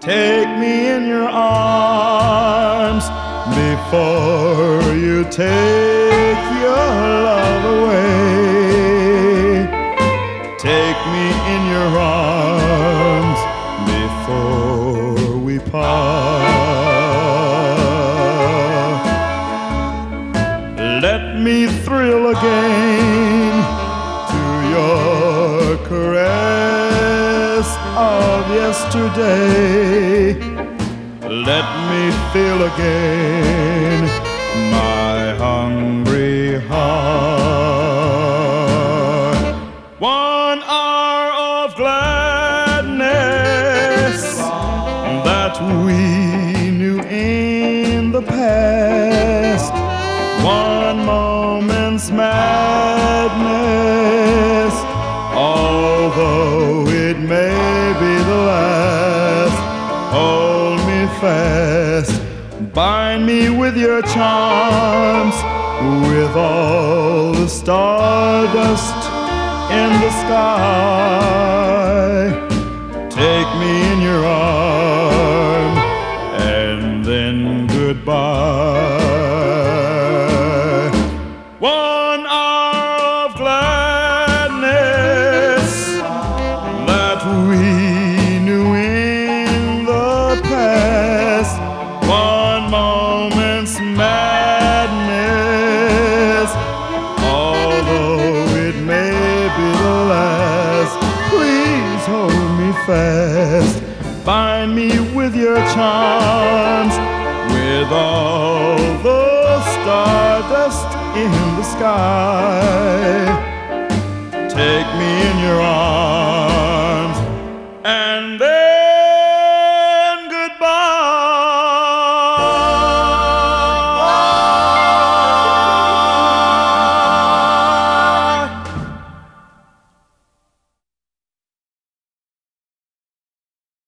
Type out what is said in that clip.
Take me in your arms before you take your love away. Take me in your arms before we part. Let me thrill again to your caress of yesterday. Let me feel again my hungry heart. 1 hour of gladness that we knew in the past. 1 moment's madness, although it may be the last. Hold me fast, bind me with your charms, with all the stardust in the sky. Take me in your arm, and then goodbye. 1 hour of gladness that we knew in the past. 1 moment's madness, although it may be the last. Please hold me fast, bind me with your charms, with all the stardust in the sky.